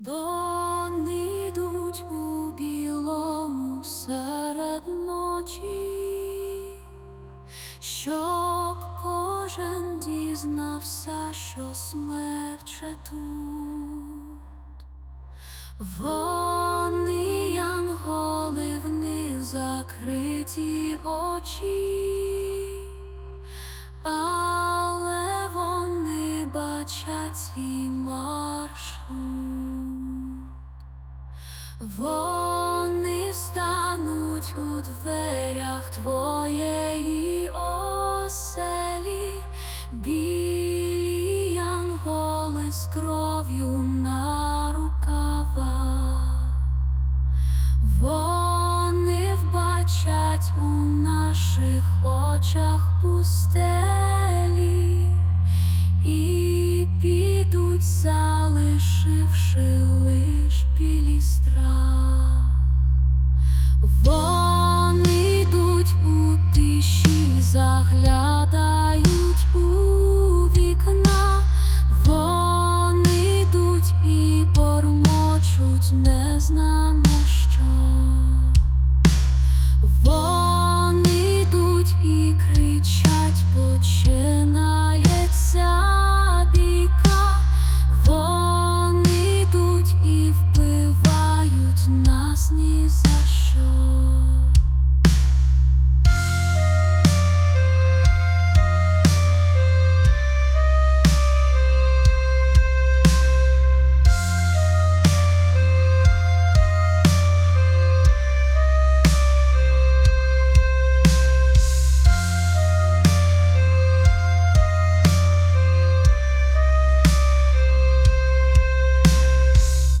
Вони йдуть у білому серед ночі, щоб кожен дізнався, що смерть тут. Вони янголи, в них закриті очі, але вони бачать свій маршрут. Вони стануть у дверях твоєї оселі, білі янголи з кров'ю на рукавах. Вони вбачать у наших очах пустелі і підуть, залишивши лиш білий страх. Вони йдуть у тиші, заглядають у вікна. Вони йдуть і бормочуть не